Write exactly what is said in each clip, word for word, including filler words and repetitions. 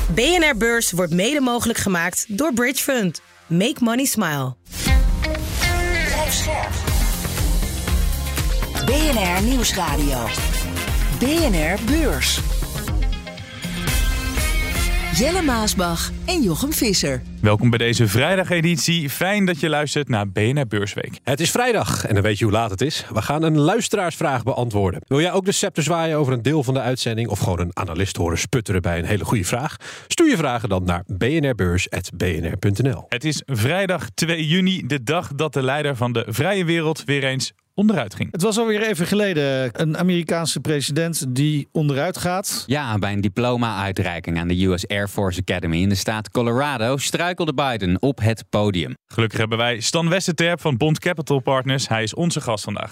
B N R Beurs wordt mede mogelijk gemaakt door Bridge Fund. Make money smile. Blijf scherp. B N R Nieuwsradio. B N R Beurs. Jelle Maasbach en Jochem Visser. Welkom bij deze vrijdageditie. Fijn dat je luistert naar B N R Beursweek. Het is vrijdag en dan weet je hoe laat het is. We gaan een luisteraarsvraag beantwoorden. Wil jij ook de scepter zwaaien over een deel van de uitzending of gewoon een analist horen sputteren bij een hele goede vraag? Stuur je vragen dan naar b n r beurs punt n r punt n l. Het is vrijdag twee juni, de dag dat de leider van de vrije wereld weer eens onderuit ging. Het was alweer even geleden. Een Amerikaanse president die onderuit gaat. Ja, bij een diploma-uitreiking aan de U S Air Force Academy in de staat Colorado struikelde Biden op het podium. Gelukkig hebben wij Stan Westerterp van Bond Capital Partners. Hij is onze gast vandaag.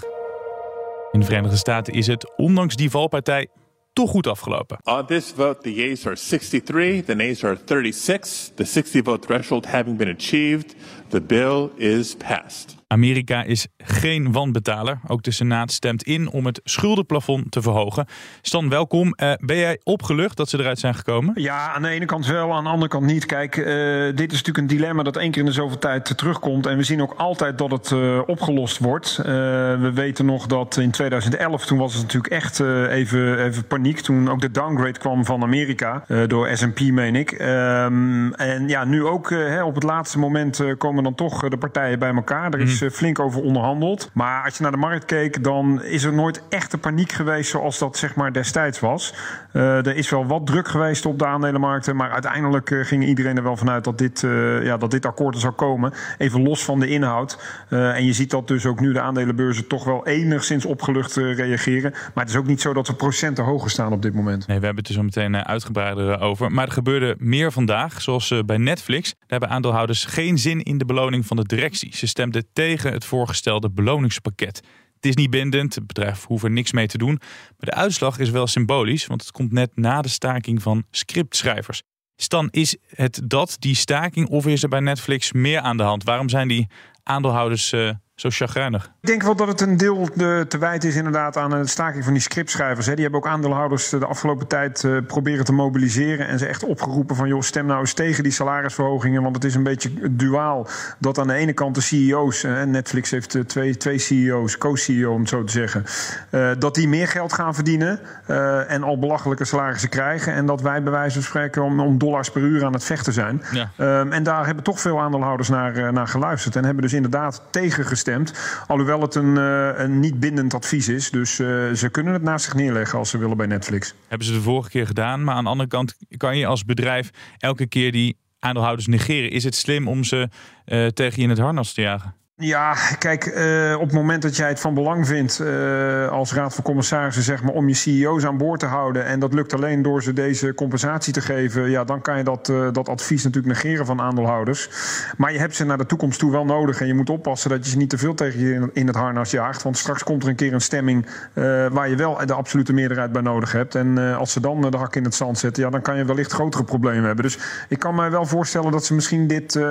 In de Verenigde Staten is het, ondanks die valpartij, toch goed afgelopen. On this vote, the yeas are sixty-three, the nays are thirty-six. The sixty vote threshold having been achieved, the bill is passed. Amerika is geen wanbetaler. Ook de Senaat stemt in om het schuldenplafond te verhogen. Stan, welkom. Uh, ben jij opgelucht dat ze eruit zijn gekomen? Ja, aan de ene kant wel, aan de andere kant niet. Kijk, uh, dit is natuurlijk een dilemma dat één keer in de zoveel tijd uh, terugkomt. En we zien ook altijd dat het uh, opgelost wordt. Uh, we weten nog dat in tweeduizend elf, toen was het natuurlijk echt uh, even, even paniek. Toen ook de downgrade kwam van Amerika, uh, door S en P, meen ik. Um, en ja, nu ook uh, hè, op het laatste moment uh, komen dan toch uh, de partijen bij elkaar. Er is uh, flink over onderhandeld. Maar als je naar de markt keek, dan is er nooit echte paniek geweest zoals dat zeg maar destijds was. Uh, er is wel wat druk geweest op de aandelenmarkten, maar uiteindelijk uh, ging iedereen er wel vanuit dat dit, uh, ja, dat dit akkoord er zou komen. Even los van de inhoud. Uh, en je ziet dat dus ook nu de aandelenbeurzen toch wel enigszins opgelucht uh, reageren. Maar het is ook niet zo dat we procenten hoger staan op dit moment. Nee, we hebben het er zo meteen uh, uitgebreider over. Maar er gebeurde meer vandaag, zoals uh, bij Netflix. Daar hebben aandeelhouders geen zin in de beloning van de directie. Ze stemden tegen het voorgestelde beloningspakket. Het is niet bindend, het bedrijf hoeft er niks mee te doen. Maar de uitslag is wel symbolisch, want het komt net na de staking van scriptschrijvers. Stan, is het dat, die staking, of is er bij Netflix meer aan de hand? Waarom zijn die aandeelhouders uh, zo chagrijnig? Ik denk wel dat het een deel te wijten is inderdaad aan de staking van die scriptschrijvers. Die hebben ook aandeelhouders de afgelopen tijd uh, proberen te mobiliseren. En ze echt opgeroepen van, joh, stem nou eens tegen die salarisverhogingen. Want het is een beetje duaal dat aan de ene kant de C E O's... en Netflix heeft uh, twee, twee C E O's, co-C E O om het zo te zeggen... Uh, dat die meer geld gaan verdienen uh, en al belachelijke salarissen krijgen. En dat wij bij wijze van spreken om, om dollars per uur aan het vechten zijn. Ja. Um, en daar hebben toch veel aandeelhouders naar, uh, naar geluisterd. En hebben dus inderdaad tegengestemd. Alhoewel het een, uh, een niet bindend advies is. Dus uh, ze kunnen het naast zich neerleggen als ze willen bij Netflix. Hebben ze de vorige keer gedaan. Maar aan de andere kant kan je als bedrijf elke keer die aandeelhouders negeren. Is het slim om ze uh, tegen je in het harnas te jagen? Ja, kijk, uh, op het moment dat jij het van belang vindt uh, als raad van commissarissen, zeg maar, om je C E O's aan boord te houden, en dat lukt alleen door ze deze compensatie te geven, ja, dan kan je dat, uh, dat advies natuurlijk negeren van aandeelhouders. Maar je hebt ze naar de toekomst toe wel nodig en je moet oppassen dat je ze niet te veel tegen je in het harnas jaagt, want straks komt er een keer een stemming uh, waar je wel de absolute meerderheid bij nodig hebt. En uh, als ze dan de hak in het zand zetten, ja, dan kan je wellicht grotere problemen hebben. Dus ik kan mij wel voorstellen dat ze misschien dit, uh,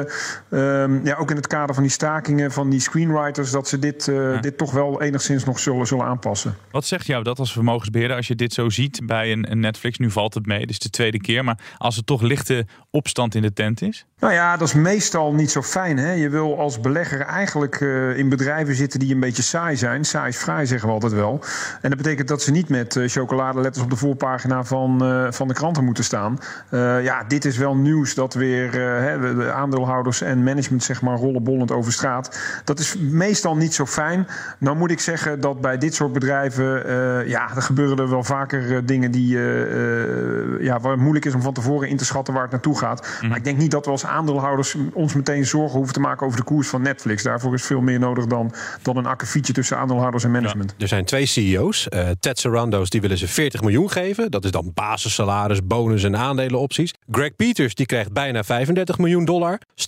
uh, ja, ook in het kader van die stakingen van die screenwriters, dat ze dit, uh, ja. dit toch wel enigszins nog zullen, zullen aanpassen. Wat zegt jou dat als vermogensbeheerder als je dit zo ziet bij een, een Netflix? Nu valt het mee, dit is de tweede keer. Maar als er toch lichte opstand in de tent is? Nou ja, dat is meestal niet zo fijn. Hè? Je wil als belegger eigenlijk uh, in bedrijven zitten die een beetje saai zijn. Saai is fraai, zeggen we altijd wel. En dat betekent dat ze niet met uh, chocoladeletters op de voorpagina van, uh, van de kranten moeten staan. Uh, ja, dit is wel nieuws dat weer uh, de aandeelhouders en management, zeg maar, rollenbollend over straat. Dat is meestal niet zo fijn. Nou moet ik zeggen dat bij dit soort bedrijven, uh, ja, er gebeuren er wel vaker uh, dingen die, uh, uh, ja, waar het moeilijk is om van tevoren in te schatten waar het naartoe gaat. Mm. Maar ik denk niet dat we als aandeelhouders ons meteen zorgen hoeven te maken over de koers van Netflix. Daarvoor is veel meer nodig dan, dan een akkefietje tussen aandeelhouders en management. Ja. Er zijn twee C E O's. Uh, Ted Sarandos, die willen ze veertig miljoen geven. Dat is dan basissalaris, bonus en aandelenopties. Greg Peters, die krijgt bijna vijfendertig miljoen dollar. Stan,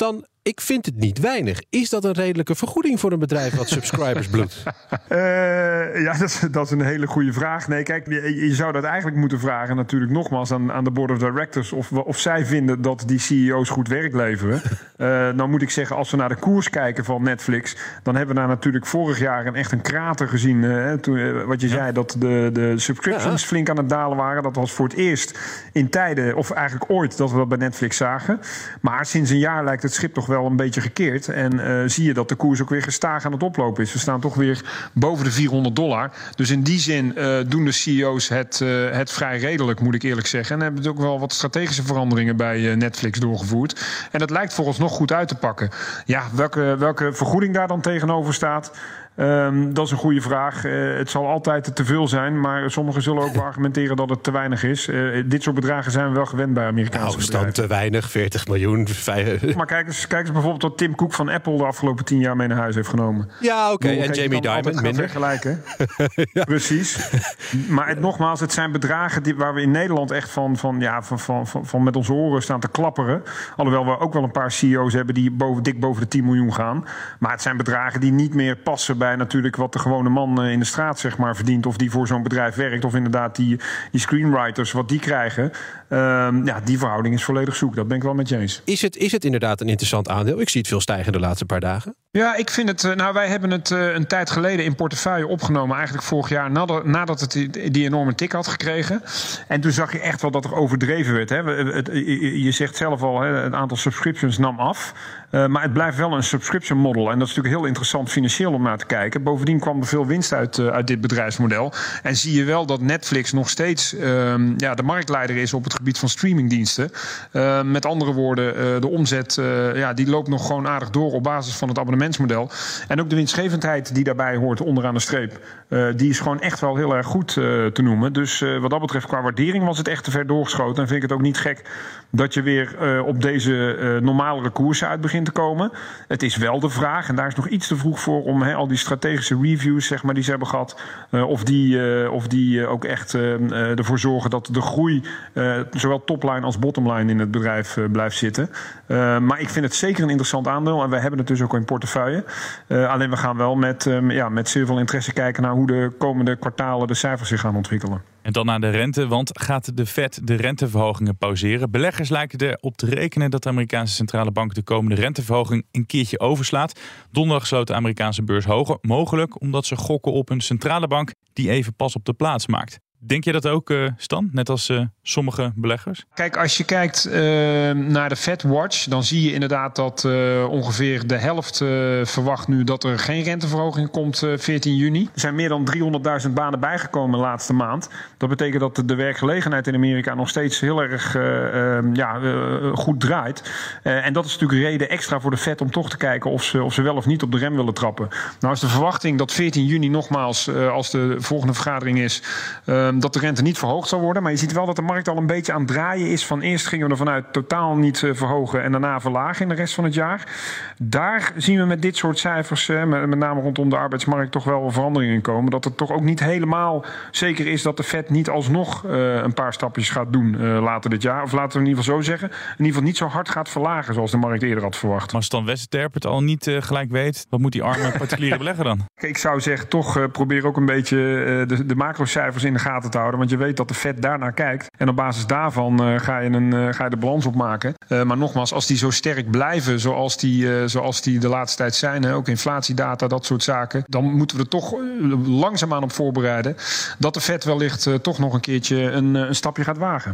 ik vind het niet weinig. Is dat een redelijke vergoeding voor een bedrijf wat subscribers bloedt? Uh, ja, dat is, dat is een hele goede vraag. Nee, kijk, je, je zou dat eigenlijk moeten vragen natuurlijk nogmaals aan, aan de board of directors of, of zij vinden dat die C E O's goed werk leveren. Uh, nou moet ik zeggen, als we naar de koers kijken van Netflix, dan hebben we daar natuurlijk vorig jaar een, echt een krater gezien. Uh, toen, uh, wat je ja. zei, dat de, de subscriptions ja. flink aan het dalen waren. Dat was voor het eerst in tijden, of eigenlijk ooit, dat we dat bij Netflix zagen. Maar sinds een jaar lijkt het schip toch wel een beetje gekeerd. En uh, zie je dat de koers ook weer gestaag aan het oplopen is. We staan toch weer boven de vierhonderd dollar. Dus in die zin uh, doen de C E O's het, uh, het vrij redelijk, moet ik eerlijk zeggen. En hebben ze ook wel wat strategische veranderingen bij uh, Netflix doorgevoerd. En dat lijkt volgens nog goed uit te pakken. Ja, welke, welke vergoeding daar dan tegenover staat, Um, dat is een goede vraag. Uh, het zal altijd te veel zijn, maar sommigen zullen ook argumenteren dat het te weinig is. Uh, dit soort bedragen zijn we wel gewend bij Amerikaanse nou, bedrijven. Te weinig, veertig miljoen. vijf... Maar kijk eens, kijk eens bijvoorbeeld wat Tim Cook van Apple de afgelopen tien jaar mee naar huis heeft genomen. Ja, oké. Okay. En Jamie Dimon minder. Vergelijken. Ja. Precies. Maar het, nogmaals, het zijn bedragen die, waar we in Nederland echt van, van, ja, van, van, van, van met onze oren staan te klapperen. Alhoewel we ook wel een paar C E O's hebben die boven, dik boven de tien miljoen gaan. Maar het zijn bedragen die niet meer passen bij natuurlijk wat de gewone man in de straat zeg maar verdient, of die voor zo'n bedrijf werkt, of inderdaad die, die screenwriters, wat die krijgen. Um, ja, die verhouding is volledig zoek. Dat ben ik wel met je eens. Is het, is het inderdaad een interessant aandeel? Ik zie het veel stijgen de laatste paar dagen. Ja, ik vind het. Nou, wij hebben het uh, een tijd geleden in portefeuille opgenomen, eigenlijk vorig jaar nadat, nadat het die, die enorme tik had gekregen. En toen zag je echt wel dat er overdreven werd. Hè. Het, je, je zegt zelf al, hè, het aantal subscriptions nam af. Uh, maar het blijft wel een subscription model. En dat is natuurlijk heel interessant financieel om naar te kijken. Bovendien kwam er veel winst uit, uh, uit dit bedrijfsmodel. En zie je wel dat Netflix nog steeds uh, ja, de marktleider is op het gebied van streamingdiensten. Uh, met andere woorden, uh, de omzet uh, ja, die loopt nog gewoon aardig door op basis van het abonnementsmodel. En ook de winstgevendheid die daarbij hoort onderaan de streep, uh, die is gewoon echt wel heel erg goed uh, te noemen. Dus uh, wat dat betreft qua waardering was het echt te ver doorgeschoten. En vind ik het ook niet gek dat je weer uh, op deze uh, normalere koersen uit begint te komen. Het is wel de vraag, en daar is nog iets te vroeg voor om he, al die strategische reviews zeg maar, die ze hebben gehad, uh, of die, uh, of die uh, ook echt uh, ervoor zorgen dat de groei uh, zowel topline als bottomline in het bedrijf uh, blijft zitten. Uh, maar ik vind het zeker een interessant aandeel en wij hebben het dus ook in portefeuille. Uh, alleen we gaan wel met, um, ja, met zeer veel interesse kijken naar hoe de komende kwartalen de cijfers zich gaan ontwikkelen. En dan naar de rente, want gaat de Fed de renteverhogingen pauzeren? Beleggers lijken erop te rekenen dat de Amerikaanse centrale bank de komende renteverhoging een keertje overslaat. Donderdag sloot de Amerikaanse beurs hoger, mogelijk omdat ze gokken op een centrale bank die even pas op de plaats maakt. Denk je dat ook, uh, Stan? Net als uh, sommige beleggers? Kijk, als je kijkt uh, naar de Fed Watch, dan zie je inderdaad dat uh, ongeveer de helft uh, verwacht nu dat er geen renteverhoging komt uh, veertien juni. Er zijn meer dan driehonderdduizend banen bijgekomen de laatste maand. Dat betekent dat de werkgelegenheid in Amerika nog steeds heel erg uh, uh, ja, uh, goed draait. Uh, en dat is natuurlijk een reden extra voor de Fed om toch te kijken of ze, of ze wel of niet op de rem willen trappen. Nou is de verwachting dat veertien juni nogmaals, uh, als de volgende vergadering is, Uh, dat de rente niet verhoogd zal worden. Maar je ziet wel dat de markt al een beetje aan het draaien is. Van eerst gingen we er vanuit totaal niet verhogen en daarna verlagen in de rest van het jaar. Daar zien we met dit soort cijfers, met name rondom de arbeidsmarkt, toch wel veranderingen komen. Dat het toch ook niet helemaal zeker is dat de Fed niet alsnog uh, een paar stapjes gaat doen uh, later dit jaar. Of laten we in ieder geval zo zeggen, in ieder geval niet zo hard gaat verlagen zoals de markt eerder had verwacht. Maar Stan Westerterp het al niet uh, gelijk weet, wat moet die arme particuliere belegger dan? Ik zou zeggen, toch uh, probeer ook een beetje uh, de, de macrocijfers in de gaten te houden. Want je weet dat de Fed daarnaar kijkt. En op basis daarvan uh, ga, je een, uh, ga je de balans opmaken. Uh, maar nogmaals, als die zo sterk blijven zoals die, uh, zoals die de laatste tijd zijn, hè, ook inflatiedata, dat soort zaken, dan moeten we er toch uh, langzaamaan op voorbereiden dat de Fed wellicht uh, toch nog een keertje een, uh, een stapje gaat wagen.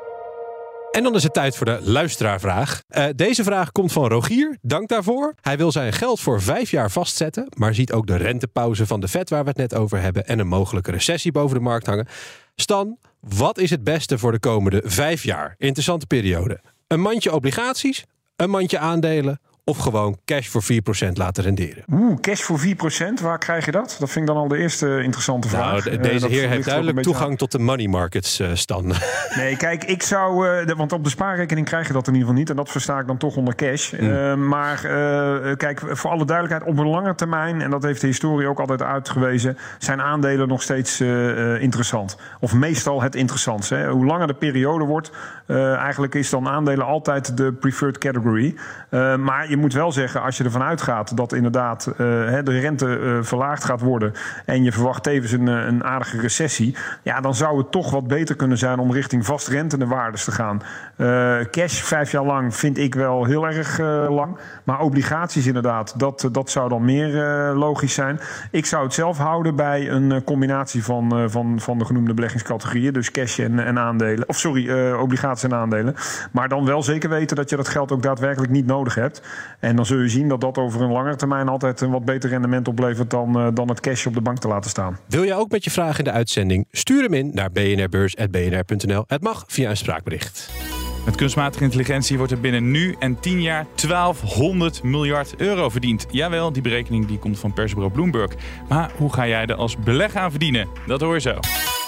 En dan is het tijd voor de luisteraarvraag. Uh, deze vraag komt van Rogier. Dank daarvoor. Hij wil zijn geld voor vijf jaar vastzetten, maar ziet ook de rentepauze van de Fed waar we het net over hebben en een mogelijke recessie boven de markt hangen. Stan, wat is het beste voor de komende vijf jaar? Interessante periode. Een mandje obligaties, een mandje aandelen of gewoon cash voor vier procent laten renderen? Oeh, cash voor vier procent, waar krijg je dat? Dat vind ik dan al de eerste interessante vraag. Nou, deze uh, heer heeft duidelijk toegang aan tot de money markets, uh, Stan. Nee, kijk, ik zou, uh, de, want op de spaarrekening krijg je dat in ieder geval niet. En dat versta ik dan toch onder cash. Mm. Uh, maar uh, kijk, voor alle duidelijkheid, op een lange termijn, en dat heeft de historie ook altijd uitgewezen, zijn aandelen nog steeds uh, interessant. Of meestal het interessantste. Hè. Hoe langer de periode wordt, uh, eigenlijk is dan aandelen altijd de preferred category. Uh, maar je je moet wel zeggen, als je ervan uitgaat dat inderdaad uh, de rente uh, verlaagd gaat worden en je verwacht tevens een, een aardige recessie, ja, dan zou het toch wat beter kunnen zijn om richting vastrentende waardes te gaan. Uh, cash vijf jaar lang vind ik wel heel erg uh, lang. Maar obligaties inderdaad, dat, dat zou dan meer uh, logisch zijn. Ik zou het zelf houden bij een uh, combinatie van, uh, van, van de genoemde beleggingscategorieën. Dus cash en, en aandelen. Of sorry, uh, obligaties en aandelen. Maar dan wel zeker weten dat je dat geld ook daadwerkelijk niet nodig hebt. En dan zul je zien dat dat over een langere termijn altijd een wat beter rendement oplevert dan, uh, dan het cash op de bank te laten staan. Wil jij ook met je vraag in de uitzending? Stuur hem in naar b n r beurs punt b n r punt n l. Het mag via een spraakbericht. Met kunstmatige intelligentie wordt er binnen nu en tien jaar twaalfhonderd miljard euro verdiend. Jawel, die berekening die komt van persbureau Bloomberg. Maar hoe ga jij er als belegger aan verdienen? Dat hoor je zo.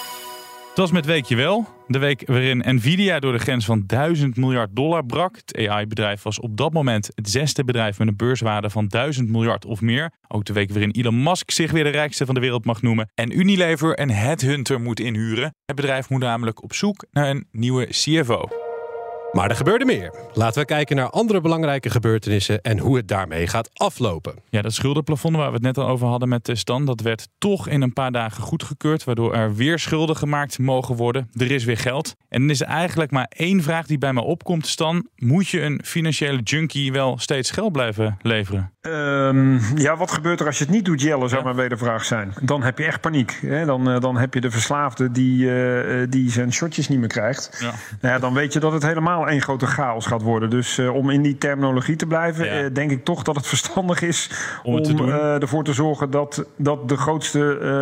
Het was met Weekje Wel. De week waarin Nvidia door de grens van duizend miljard dollar brak. Het A I-bedrijf was op dat moment het zesde bedrijf met een beurswaarde van duizend miljard of meer. Ook de week waarin Elon Musk zich weer de rijkste van de wereld mag noemen. En Unilever een headhunter moet inhuren. Het bedrijf moet namelijk op zoek naar een nieuwe C F O. Maar er gebeurde meer. Laten we kijken naar andere belangrijke gebeurtenissen en hoe het daarmee gaat aflopen. Ja, dat schuldenplafond waar we het net al over hadden met Stan, dat werd toch in een paar dagen goedgekeurd, waardoor er weer schulden gemaakt mogen worden. Er is weer geld. En dan is er eigenlijk maar één vraag die bij me opkomt, Stan. Moet je een financiële junkie wel steeds geld blijven leveren? Um, ja, wat gebeurt er als je het niet doet, Jelle, zou ja. mijn wedervraag zijn. Dan heb je echt paniek. Hè? Dan, uh, dan heb je de verslaafde die, uh, die zijn shotjes niet meer krijgt. Ja. Nou ja, dan weet je dat het helemaal één grote chaos gaat worden. Dus uh, om in die terminologie te blijven, ja. uh, denk ik toch dat het verstandig is om, om te uh, ervoor te zorgen dat, dat de grootste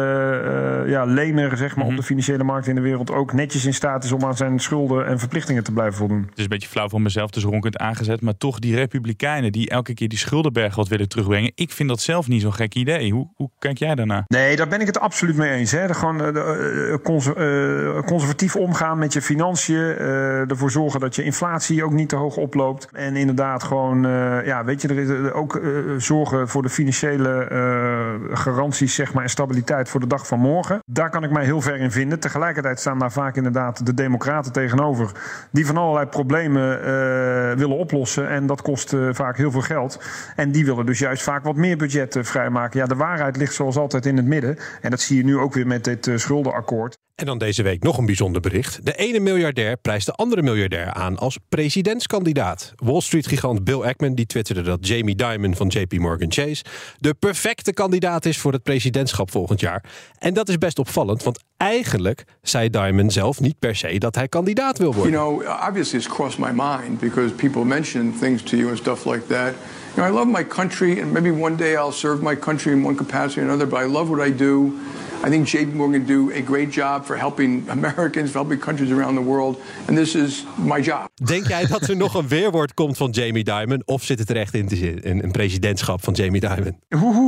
uh, uh, ja, lener zeg maar, mm-hmm. op de financiële markt in de wereld ook netjes in staat is om aan zijn schulden en verplichtingen te blijven voldoen. Het is een beetje flauw van mezelf, dus ronkend aangezet, maar toch die republikeinen die elke keer die schuldenberg wat willen terugbrengen. Ik vind dat zelf niet zo'n gek idee. Hoe, hoe kijk jij daarnaar? Nee, daar ben ik het absoluut mee eens. Hè. De, gewoon uh, de, uh, conservatief omgaan met je financiën, uh, ervoor zorgen dat je inflatie ook niet te hoog oploopt. En inderdaad gewoon, uh, ja, weet je, er is ook uh, zorgen voor de financiële uh, garanties, zeg maar, en stabiliteit voor de dag van morgen. Daar kan ik mij heel ver in vinden. Tegelijkertijd staan daar vaak inderdaad de democraten tegenover, die van allerlei problemen uh, willen oplossen. En dat kost uh, vaak heel veel geld. En die willen dus juist vaak wat meer budget uh, vrijmaken. Ja, de waarheid ligt zoals altijd in het midden. En dat zie je nu ook weer met dit uh, schuldenakkoord. En dan deze week nog een bijzonder bericht. De ene miljardair prijst de andere miljardair aan als presidentskandidaat. Wall Street-gigant Bill Ackman die twitterde dat Jamie Dimon van J P Morgan Chase de perfecte kandidaat is voor het presidentschap volgend jaar. En dat is best opvallend, want eigenlijk zei Dimon zelf niet per se dat hij kandidaat wil worden. You know, obviously it's crossed my mind because people mention things to you and stuff like that. You know, I love my country and maybe one day I'll serve my country in one capacity or another, but I love what I do. I think J P Morgan do a great job for helping Americans, for helping countries around the world. And this is my job. Denk jij dat er nog een weerwoord komt van Jamie Dimon? Of zit het er echt in te zitten, een, een presidentschap van Jamie Dimon?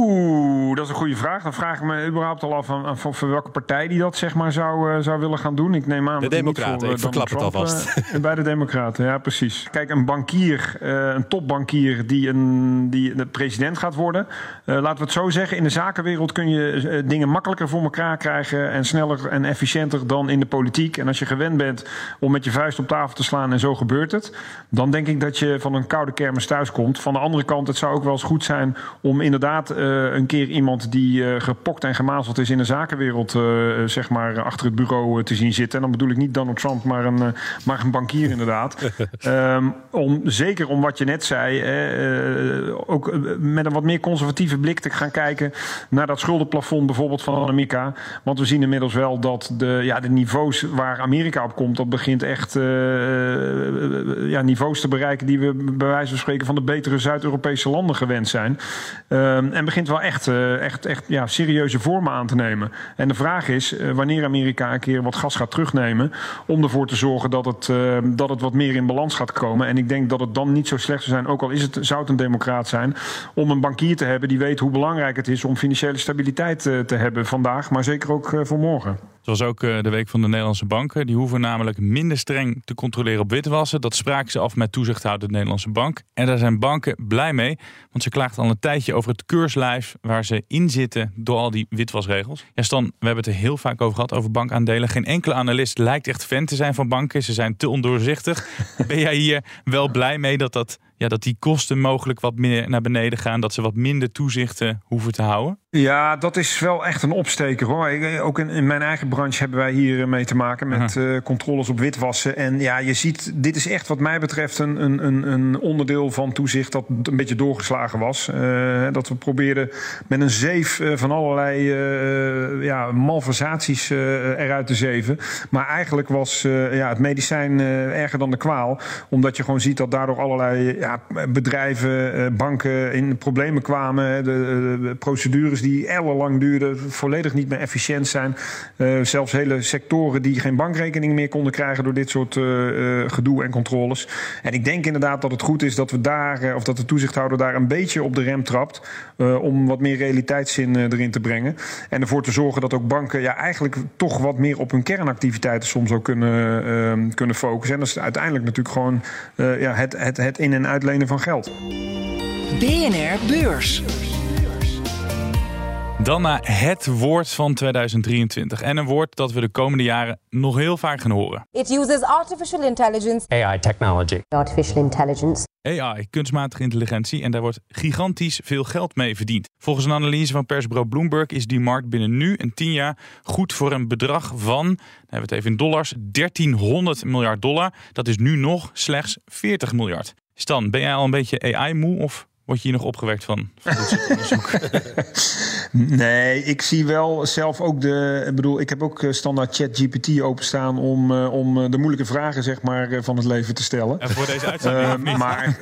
Oeh, dat is een goede vraag. Dan vraag ik me überhaupt al af aan, van, van welke partij die dat zeg maar zou, uh, zou willen gaan doen. Ik neem aan de Democraten, voor, uh, ik verklap het alvast. Uh, bij de Democraten, ja precies. Kijk, een bankier, uh, een topbankier die, een, die de president gaat worden. Uh, laten we het zo zeggen, in de zakenwereld kun je uh, dingen makkelijker voor elkaar krijgen en sneller en efficiënter dan in de politiek. En als je gewend bent om met je vuist op tafel te slaan en zo gebeurt het, dan denk ik dat je van een koude kermis thuis komt. Van de andere kant, het zou ook wel eens goed zijn om inderdaad uh, een keer iemand die uh, gepokt en gemazeld is in de zakenwereld, uh, zeg maar, achter het bureau uh, te zien zitten. En dan bedoel ik niet Donald Trump, maar een, uh, maar een bankier inderdaad. um, om, zeker om wat je net zei, uh, ook uh, met een wat meer conservatieve blik te gaan kijken naar dat schuldenplafond bijvoorbeeld van Amerika. Want we zien inmiddels wel dat de, ja, de niveaus waar Amerika op komt, dat begint echt uh, uh, ja, niveaus te bereiken die we bij wijze van spreken van de betere Zuid-Europese landen gewend zijn. Uh, en begint wel echt, uh, echt, echt ja, serieuze vormen aan te nemen. En de vraag is uh, wanneer Amerika een keer wat gas gaat terugnemen om ervoor te zorgen dat het, uh, dat het wat meer in balans gaat komen. En ik denk dat het dan niet zo slecht zou zijn, ook al is het, zou het een democraat zijn, om een bankier te hebben die weet hoe belangrijk het is om financiële stabiliteit uh, te hebben vandaag, maar zeker ook uh, voor morgen. Zoals ook uh, de week van de Nederlandse banken. Die hoeven namelijk minder streng te controleren op witwassen. Dat spraken ze af met toezichthouder de Nederlandse Bank. En daar zijn banken blij mee. Want ze klaagt al een tijdje over het keurslijf waar ze in zitten door al die witwasregels. Ja, Stan, we hebben het er heel vaak over gehad, over bankaandelen. Geen enkele analist lijkt echt fan te zijn van banken. Ze zijn te ondoorzichtig. Ben jij hier wel blij mee dat dat ja, dat die kosten mogelijk wat meer naar beneden gaan, dat ze wat minder toezichten hoeven te houden? Ja, dat is wel echt een opsteker hoor. Ik, ook in, in mijn eigen branche hebben wij hier mee te maken met uh, controles op witwassen. En ja, je ziet, dit is echt wat mij betreft een, een, een onderdeel van toezicht dat een beetje doorgeslagen was. Uh, dat we probeerden met een zeef uh, van allerlei uh, ja, malversaties uh, eruit te zeven. Maar eigenlijk was uh, ja, het medicijn uh, erger dan de kwaal. Omdat je gewoon ziet dat daardoor allerlei ja, bedrijven, uh, banken in problemen kwamen. De, de procedures die ellenlang duurden, volledig niet meer efficiënt zijn. Uh, zelfs hele sectoren die geen bankrekening meer konden krijgen door dit soort uh, uh, gedoe en controles. En ik denk inderdaad dat het goed is dat we daar, uh, of dat de toezichthouder daar een beetje op de rem trapt. Uh, om wat meer realiteitszin uh, erin te brengen. En ervoor te zorgen dat ook banken ja, eigenlijk toch wat meer op hun kernactiviteiten soms ook kunnen, uh, kunnen focussen. En dat is uiteindelijk natuurlijk gewoon uh, ja, het, het, het in- en uitlenen van geld. B N R Beurs. Dan naar het woord van tweeduizend drieëntwintig. En een woord dat we de komende jaren nog heel vaak gaan horen. It uses artificial intelligence. A I technology. Artificial intelligence. A I, kunstmatige intelligentie, en daar wordt gigantisch veel geld mee verdiend. Volgens een analyse van persbureau Bloomberg is die markt binnen nu en tien jaar goed voor een bedrag van, dan hebben we het even in dollars, dertienhonderd miljard dollar. Dat is nu nog slechts veertig miljard. Stan, ben jij al een beetje A I-moe of word je hier nog opgewekt van, van dit soort onderzoek? Nee, ik zie wel zelf ook de. Ik bedoel, ik heb ook standaard ChatGPT openstaan om, uh, om de moeilijke vragen zeg maar, van het leven te stellen. En voor deze uitzending uh, niet? Maar.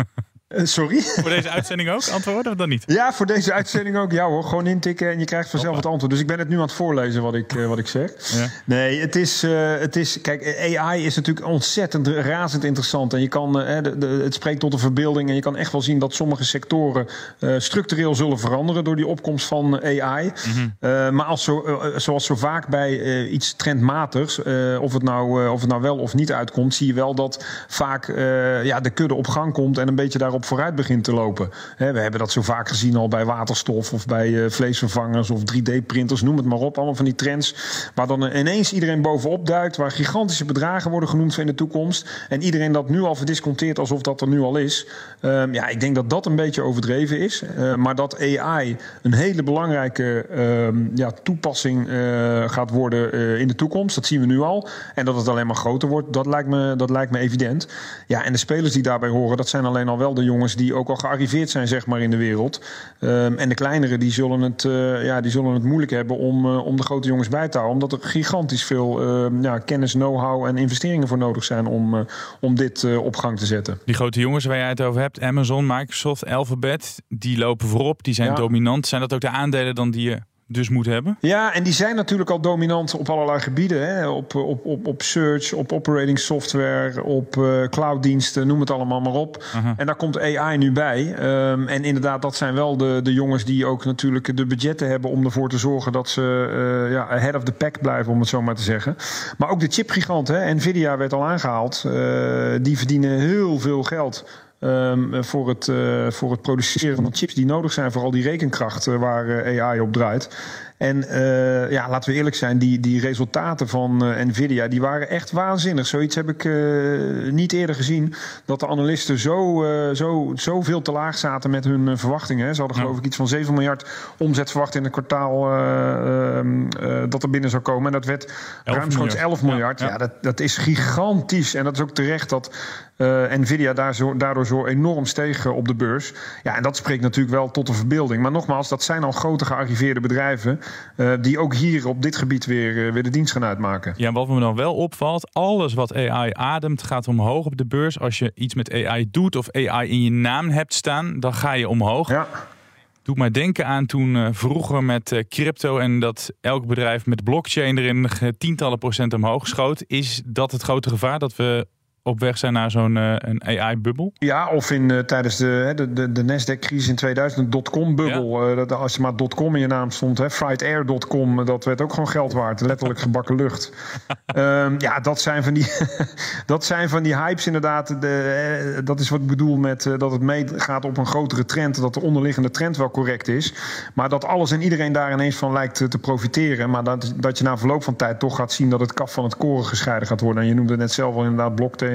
Uh, sorry? Voor deze uitzending ook antwoorden of dan niet? Ja, voor deze uitzending ook. Ja hoor, gewoon intikken en je krijgt vanzelf Hoppa. het antwoord. Dus ik ben het nu aan het voorlezen wat ik, uh, wat ik zeg. Ja. Nee, het is, uh, het is... Kijk, A I is natuurlijk ontzettend razend interessant. En je kan, uh, de, de, het spreekt tot de verbeelding. En je kan echt wel zien dat sommige sectoren uh, structureel zullen veranderen door die opkomst van A I. Mm-hmm. Uh, maar als zo, uh, zoals zo vaak bij uh, iets trendmatigs, uh, of, het nou, uh, of het nou wel of niet uitkomt, zie je wel dat vaak uh, ja, de kudde op gang komt en een beetje daarop vooruit begint te lopen. He, we hebben dat zo vaak gezien al bij waterstof of bij uh, vleesvervangers of drie D-printers, noem het maar op. Allemaal van die trends waar dan ineens iedereen bovenop duikt, waar gigantische bedragen worden genoemd in de toekomst en iedereen dat nu al verdisconteert alsof dat er nu al is. Um, ja, ik denk dat dat een beetje overdreven is. Uh, maar dat A I een hele belangrijke um, ja, toepassing uh, gaat worden uh, in de toekomst, dat zien we nu al. En dat het alleen maar groter wordt, dat lijkt me, dat lijkt me evident. Ja, en de spelers die daarbij horen, dat zijn alleen al wel de jongens die ook al gearriveerd zijn zeg maar, in de wereld. Um, en de kleinere die zullen het, uh, ja, die zullen het moeilijk hebben om, uh, om de grote jongens bij te houden. Omdat er gigantisch veel uh, ja, kennis, know-how en investeringen voor nodig zijn om, uh, om dit uh, op gang te zetten. Die grote jongens waar jij het over hebt, Amazon, Microsoft, Alphabet, die lopen voorop, die zijn ja. dominant. Zijn dat ook de aandelen dan die je dus moet hebben? Ja, en die zijn natuurlijk al dominant op allerlei gebieden. Hè? Op, op, op, op search, op operating software, op uh, clouddiensten, noem het allemaal maar op. Uh-huh. En daar komt A I nu bij. Um, en inderdaad, dat zijn wel de, de jongens die ook natuurlijk de budgetten hebben om ervoor te zorgen dat ze uh, ja, ahead of the pack blijven, om het zo maar te zeggen. Maar ook de chipgiganten, Nvidia werd al aangehaald, uh, die verdienen heel veel geld Um, voor, het, uh, voor het produceren van chips die nodig zijn voor al die rekenkracht uh, waar uh, A I op draait. En uh, ja, laten we eerlijk zijn, die, die resultaten van uh, Nvidia, die waren echt waanzinnig. Zoiets heb ik uh, niet eerder gezien, dat de analisten zo, uh, zo, zo veel te laag zaten met hun uh, verwachtingen. Ze hadden geloof ik iets van zeven miljard omzet verwacht in het kwartaal uh, uh, dat er binnen zou komen. En dat werd ruimschoots elf miljard. Ja, ja. ja dat, dat is gigantisch. En dat is ook terecht dat uh, Nvidia daar zo, daardoor zo enorm steeg uh, op de beurs. Ja, en dat spreekt natuurlijk wel tot de verbeelding. Maar nogmaals, dat zijn al grote gearriveerde bedrijven Uh, die ook hier op dit gebied weer, uh, weer de dienst gaan uitmaken. Ja, wat me dan wel opvalt, alles wat A I ademt gaat omhoog op de beurs. Als je iets met A I doet of A I in je naam hebt staan, dan ga je omhoog. Ja. Doet mij denken aan toen uh, vroeger met uh, crypto en dat elk bedrijf met blockchain erin uh, tientallen procent omhoog schoot. Is dat het grote gevaar dat we op weg zijn naar zo'n uh, een A I-bubbel? Ja, of in, uh, tijdens de, de, de, de Nasdaq-crisis in tweeduizend, een dotcom-bubbel. Ja. Uh, dat, als je maar dotcom in je naam stond, hè, frightair punt com, dat werd ook gewoon geld waard. Letterlijk gebakken lucht. um, ja, dat zijn van die, dat zijn van die hypes inderdaad. De, uh, dat is wat ik bedoel met uh, dat het meegaat op een grotere trend. Dat de onderliggende trend wel correct is. Maar dat alles en iedereen daar ineens van lijkt uh, te profiteren. Maar dat, dat je na verloop van tijd toch gaat zien dat het kaf van het koren gescheiden gaat worden. En je noemde net zelf al inderdaad blockchain.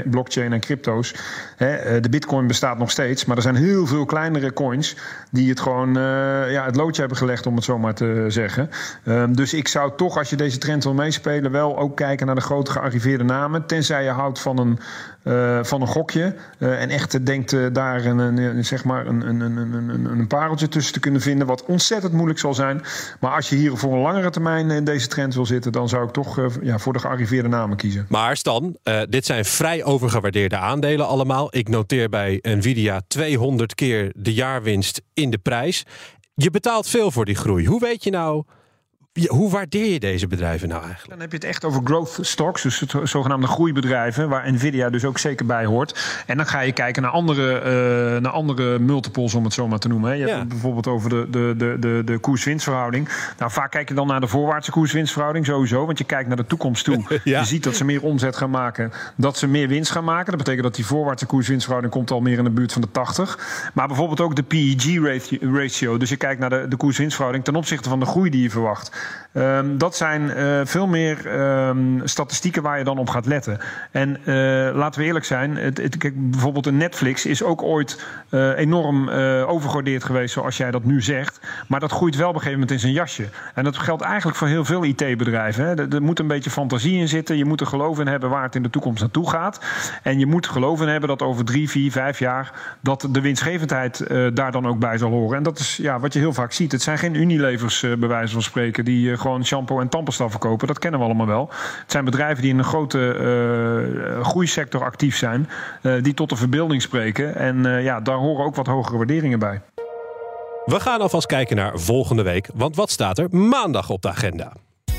blockchain, blockchain en crypto's. Hè, de bitcoin bestaat nog steeds, maar er zijn heel veel kleinere coins die het gewoon uh, ja, het loodje hebben gelegd, om het zo maar te zeggen. Um, dus ik zou toch, als je deze trend wil meespelen, wel ook kijken naar de grote gearriveerde namen. Tenzij je houdt van een, uh, van een gokje uh, en echt denkt uh, daar een, een, een, zeg maar een, een, een, een, een pareltje tussen te kunnen vinden, wat ontzettend moeilijk zal zijn. Maar als je hier voor een langere termijn in deze trend wil zitten, dan zou ik toch uh, ja, voor de gearriveerde namen kiezen. Maar Stan, uh, dit zijn vrij overgewaardeerde aandelen allemaal. Ik noteer bij Nvidia tweehonderd keer de jaarwinst in de prijs. Je betaalt veel voor die groei. Hoe weet je nou, hoe waardeer je deze bedrijven nou eigenlijk? Dan heb je het echt over growth stocks, dus het zogenaamde groeibedrijven, waar Nvidia dus ook zeker bij hoort. En dan ga je kijken naar andere, uh, naar andere multiples, om het zo maar te noemen. Hè. Je ja. hebt het bijvoorbeeld over de, de, de, de, de koers-winstverhouding. Nou, vaak kijk je dan naar de voorwaartse koers-winstverhouding sowieso, want je kijkt naar de toekomst toe. Ja. Je ziet dat ze meer omzet gaan maken, dat ze meer winst gaan maken. Dat betekent dat die voorwaartse koers-winstverhouding komt al meer in de buurt van de tachtig. Maar bijvoorbeeld ook de P E G-ratio, dus je kijkt naar de, de koers-winstverhouding ten opzichte van de groei die je verwacht. Um, dat zijn uh, veel meer um, statistieken waar je dan op gaat letten. En uh, laten we eerlijk zijn, het, het, kijk, bijvoorbeeld een Netflix is ook ooit uh, enorm uh, overgewaardeerd geweest, zoals jij dat nu zegt. Maar dat groeit wel op een gegeven moment in zijn jasje. En dat geldt eigenlijk voor heel veel I T-bedrijven. Hè. Er, er moet een beetje fantasie in zitten. Je moet er geloof in hebben waar het in de toekomst naartoe gaat. En je moet geloof in hebben dat over drie, vier, vijf jaar dat de winstgevendheid uh, daar dan ook bij zal horen. En dat is ja, wat je heel vaak ziet. Het zijn geen Unilevers, uh, bij wijze van spreken, die uh, gewoon shampoo en tandpasta verkopen. Dat kennen we allemaal wel. Het zijn bedrijven die in een grote uh, groeisector actief zijn, uh, die tot de verbeelding spreken. En uh, ja, daar horen ook wat hogere waarderingen bij. We gaan alvast kijken naar volgende week, want wat staat er maandag op de agenda?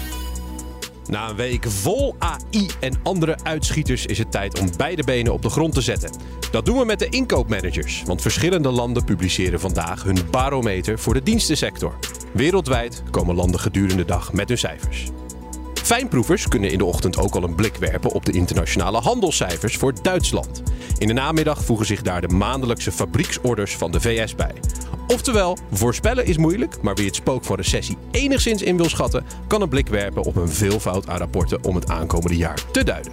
Na een week vol A I en andere uitschieters is het tijd om beide benen op de grond te zetten. Dat doen we met de inkoopmanagers, want verschillende landen publiceren vandaag hun barometer voor de dienstensector. Wereldwijd komen landen gedurende de dag met hun cijfers. Fijnproevers kunnen in de ochtend ook al een blik werpen op de internationale handelscijfers voor Duitsland. In de namiddag voegen zich daar de maandelijkse fabrieksorders van de V S bij. Oftewel, voorspellen is moeilijk, maar wie het spook van recessie enigszins in wil schatten, kan een blik werpen op een veelvoud aan rapporten om het aankomende jaar te duiden.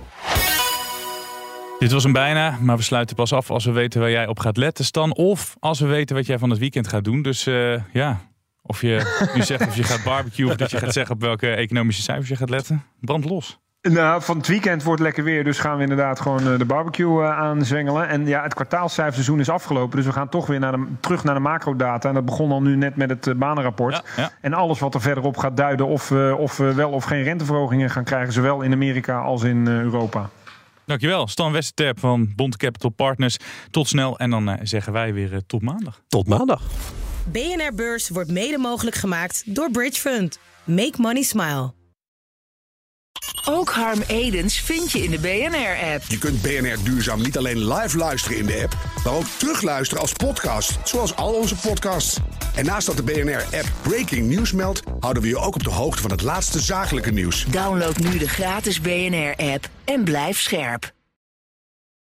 Dit was hem bijna, maar we sluiten pas af als we weten waar jij op gaat letten, Stan. Of als we weten wat jij van het weekend gaat doen. Dus uh, ja, of je nu zegt of je gaat barbecuen of dat je gaat zeggen op welke economische cijfers je gaat letten. Brand los. Nou, van het weekend wordt lekker weer, dus gaan we inderdaad gewoon de barbecue aanzwengelen. En ja, het kwartaalcijferseizoen is afgelopen, dus we gaan toch weer naar de, terug naar de macrodata. En dat begon al nu net met het banenrapport. Ja, ja. En alles wat er verderop gaat duiden of we, of we wel of geen renteverhogingen gaan krijgen, zowel in Amerika als in Europa. Dankjewel, Stan Westerterp van Bond Capital Partners. Tot snel en dan uh, zeggen wij weer uh, tot maandag. Tot maandag. B N R Beurs wordt mede mogelijk gemaakt door Bridge Fund. Make money smile. Ook Harm Edens vind je in de B N R-app. Je kunt B N R Duurzaam niet alleen live luisteren in de app, maar ook terugluisteren als podcast, zoals al onze podcasts. En naast dat de B N R-app Breaking News meldt, houden we je ook op de hoogte van het laatste zakelijke nieuws. Download nu de gratis B N R-app en blijf scherp.